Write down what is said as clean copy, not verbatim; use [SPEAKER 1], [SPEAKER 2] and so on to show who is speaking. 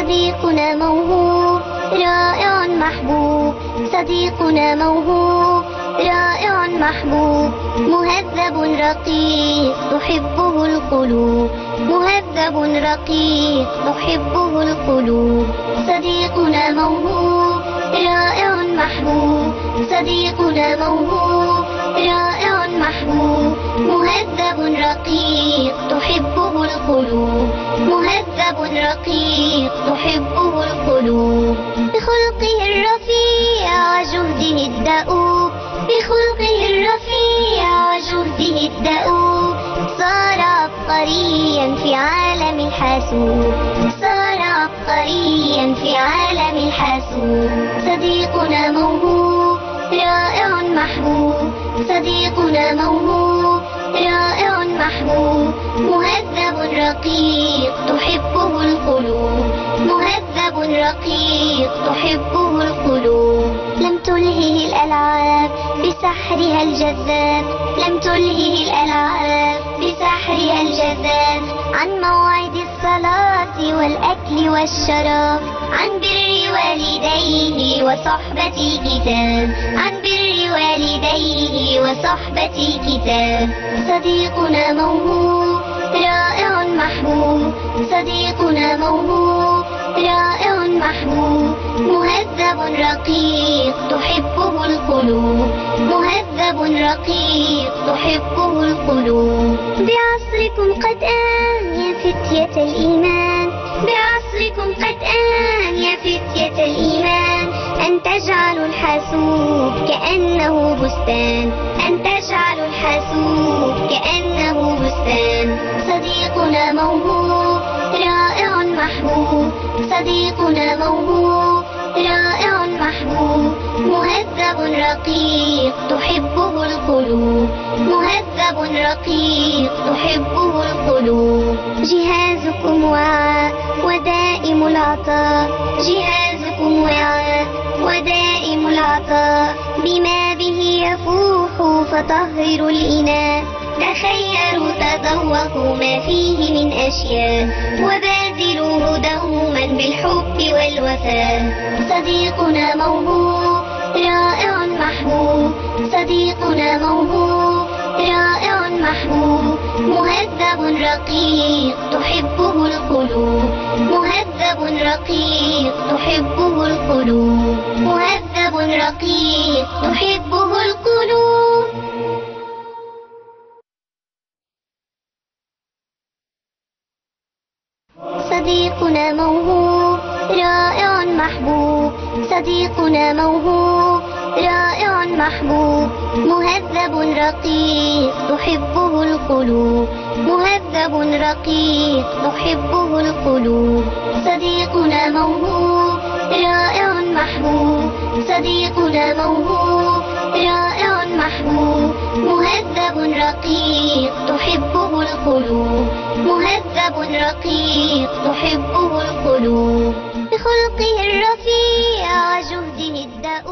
[SPEAKER 1] صديقنا موهوب رائع محبوب، صديقنا موهوب رائع محبوب، مهذب رقيق تحبه القلوب، مهذب رقيق تحبه القلوب. صديقنا موهوب رائع محبوب، صديقنا موهوب رائع محبوب، مهذب رقيق تحبه القلوب، مهذب رقيق تحبه القلوب. بخلقه الرفيع وجهده الدؤوب، بخلقه الرفيع وجهده الدؤوب، صار عبقريا في عالم الحاسوب، صار عبقريا في عالم الحاسوب. صديقنا موهوب رائع محبوب، صديقنا موهوب رائع محبوب، مهذب رقيق تحبه القلوب، مهذب رقيق تحبه القلوب. لم تلهه الألعاب بسحرها الجذاب، لم تلهه الألعاب بسحرها الجذاب، عن موعد الصلاة والأكل والشراب، عن بر والديه وصحبة الكتاب، عن بر والديه وصحبة الكتاب. صديقنا موهوب رائع محبوب، صديقنا موهوب رائع محبوب، مهذب رقيق تحبه القلوب، مهذب رقيق تحبه القلوب. بعصركم قد آن يا فتية الإيمان، بعصركم قد آن يا فتية الإيمان، أن تجعلوا الحاسوب كأنه بستان، أن تجعلوا الحاسوب كأنه بستان. صديقنا موهوب رائع محبوب، صديقنا موهوب رائع محبوب، مهذب رقيق تحبه القلوب، مهذب رقيق تحبه القلوب. جهازكم وعاء ودائم العطاء، جهازكم وعاء ودائم العطاء، بما به يفوح فطهروا الإناء، تخيروا تذوقوا ما فيه من أشياء، وبادلوه دوما بالحب والوفاء. صديقنا موهوب رائع محبوب، صديقنا موهوب رائع محبوب، مهذب رقيق تحبه القلوب، مهذب رقيق تحبه القلوب، مهذب رقيق تحبه القلوب. صديقنا موهوب رائع محبوب، صديقنا موهوب رائع محبوب، مهذب رقيق تحبه القلوب، مهذب رقيق تحبه القلوب. صديقنا موهوب رائع محبوب، صديقنا موهوب رائع محبوب، مهذب رقيق تحبه القلوب، مهذب رقيق تحبه القلوب. بخلقه الرفيع وجهده الدؤوب.